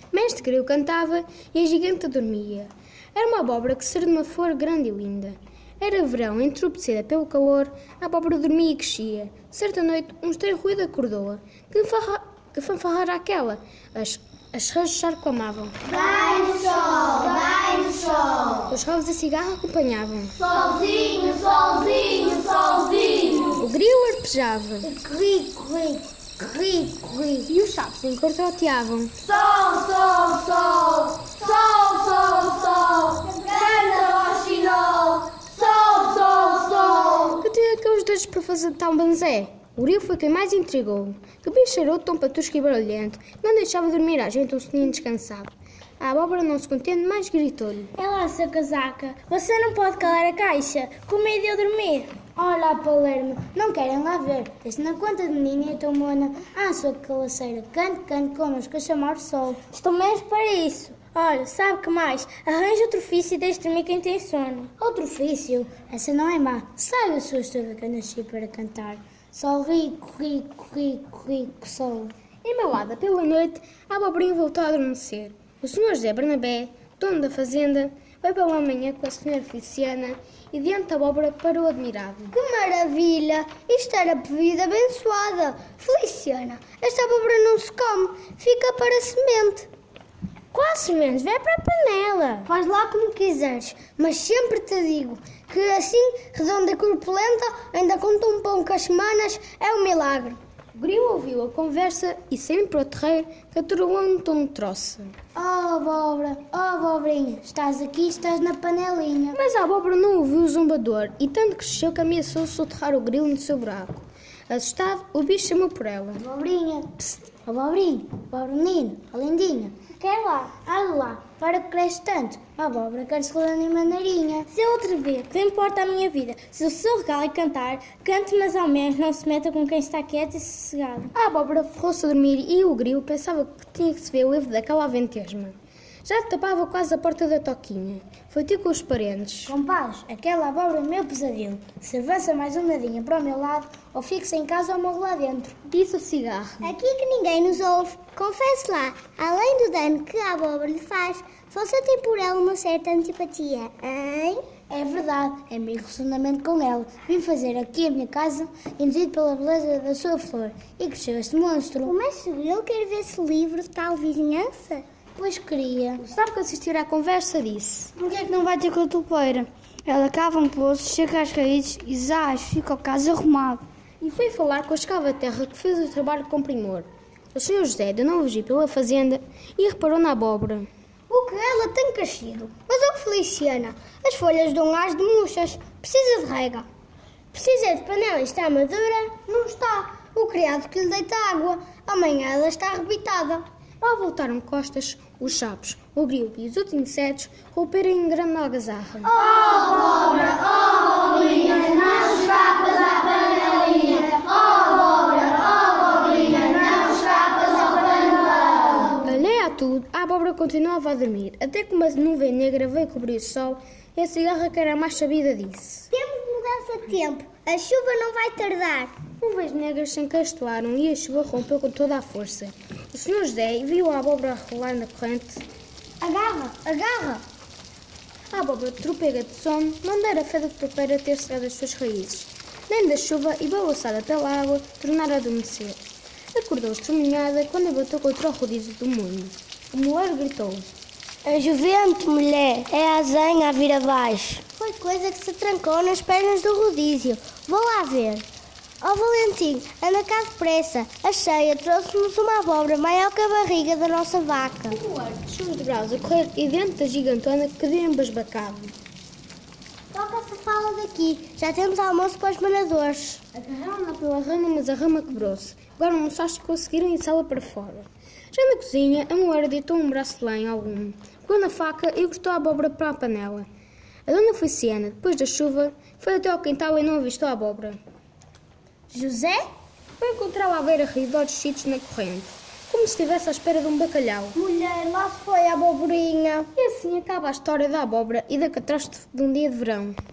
Mestre Grilo cantava e a giganta dormia. Era uma abóbora que ser de uma flor grande e linda. Era verão, entorpecida pelo calor, a abóbora dormia e crescia. Certa noite, um estranho ruído acordou-a. Que fanfarra aquela? As rãs reclamavam. Vai no sol, vai no sol. Os rovos a cigarro acompanhavam. Solzinho, solzinho, solzinho. O grilo arpejava. Corri, corri, corri, corri. E os sapos encortroteavam. Sol, sol, sol. Sol, sol, sol. Canta roxinol. Sol, sol, sol. Que tinha aqueles dois para fazer tão banzé? O grilo foi quem mais intrigou. Que bicho cheiroso, tão patusco e barulhento, que não deixava dormir a gente um soninho descansado. A abóbora, não se contente, mais gritou-lhe. É lá, seu casaca, você não pode calar a caixa, com medo de eu dormir. Olá, Palermo, não querem lá ver. Deixe na conta de menina e tão mona. Ah, sua calaceira, cante, cante connosco a chamar o sol. Estou mesmo para isso. Olha, sabe que mais? Arranje outro ofício e deixe dormir quem tem sono. Outro ofício? Essa não é má. Sabe a sua história que eu nasci para cantar. Sol rico, rico, rico, rico, sol. Embalada pela noite, a abobrinha voltou a adormecer. O senhor José Bernabé, dono da fazenda, veio pela manhã com a senhora Feliciana e diante da abóbora parou admirado. Que maravilha! Isto era bebida abençoada. Feliciana, esta abóbora não se come, fica para a semente. Qual semente? Vai para a panela. Faz lá como quiseres, mas sempre te digo que assim, redonda e corpulenta, ainda conta um pão com as semanas, é um milagre. O grilo ouviu a conversa e, saindo para o terreiro, caturou um tom de troça. Oh, abobrinha, estás aqui, estás na panelinha. Mas a abóbora não ouviu o zombador e tanto cresceu que ameaçou soterrar o grilo no seu buraco. Assustado, o bicho chamou por ela. Abobrinha, psst, abobrinha, abobrinha, a lindinha. Quer lá? Olha lá, para que cresce tanto. A abóbora quer se rolar em maneirinha. Se eu outra vez, que não importa a minha vida, se eu sou regal e cantar, cante, mas ao menos não se meta com quem está quieto e sossegado. A abóbora ferrou-se a dormir e o grilo pensava que tinha que se ver livre daquela aventesma. Já tapava quase a porta da toquinha. Foi ter com os parentes. Compás, aquela abóbora é meu pesadelo. Se avança mais um nadinha para o meu lado, ou fico-se em casa ou morro lá dentro. Disse o cigarro. Aqui que ninguém nos ouve. Confesse lá, além do dano que a abóbora lhe faz, você tem por ela uma certa antipatia, hein? É verdade, é meu relacionamento com ela. Vim fazer aqui a minha casa, induzido pela beleza da sua flor. E cresceu este monstro. O mestre Grilo quer ver esse livro de tal vizinhança? Pois queria. O sábio que assistir à conversa disse. Por que é que não vai ter com a topeira? Ela cava um poço, chega às raízes e zás, fica o caso arrumado. E foi falar com a escava-terra que fez o trabalho com primor. O senhor José deu novo giro pela fazenda e reparou na abóbora. O que ela tem crescido. Mas, ó Feliciana, as folhas dão as de murchas. Precisa de rega. Precisa de panela e está madura? Não está. O criado que lhe deita água. Amanhã ela está arrebitada. Lá voltaram costas os sapos, o grilo e os outros insetos romperam em grande algazarra. Abobrinha, não escapas à panelinha. Abobrinha, não escapas ao panelão. Alheia a tudo, a abóbora continuava a dormir, até que uma nuvem negra veio cobrir o sol e a cigarra, que era a mais sabida, disse. Temos mudança de tempo. A chuva não vai tardar. Nuvens negras se encastoaram e a chuva rompeu com toda a força. O senhor José viu a abóbora rolar na corrente. Agarra, agarra. A abóbora, tropega de sono, não dera fé da topeira ter cegado as suas raízes, nem da chuva e, balançada pela água, tornara a adormecer. Acordou estremunhada quando abateu contra o rodízio do mundo. O moleiro gritou. É juvento, mulher, é a azenha a vir abaixo. Foi coisa que se trancou nas pernas do rodízio. Vou lá ver. Ó Valentim, anda cá depressa. A cheia trouxe-nos uma abóbora maior que a barriga da nossa vaca. O moleiro deixou os braços a correr e dentro da gigantona que deu embasbacado. Toca-se fala daqui. Já temos almoço para os manadores. Agarraram-na pela rama, mas a rama quebrou-se. Agora não sabes que conseguiram içá-la para fora. Já na cozinha, a mulher deitou um braço de lenha algum, pegou na faca e cortou a abóbora para a panela. A dona Feliciana, depois da chuva, foi até ao quintal e não avistou a abóbora. José? Foi encontrá-la à beira-rio de olhos fitos na corrente, como se estivesse à espera de um bacalhau. Mulher, lá se foi a abobrinha. E assim acaba a história da abóbora e da catástrofe de um dia de verão.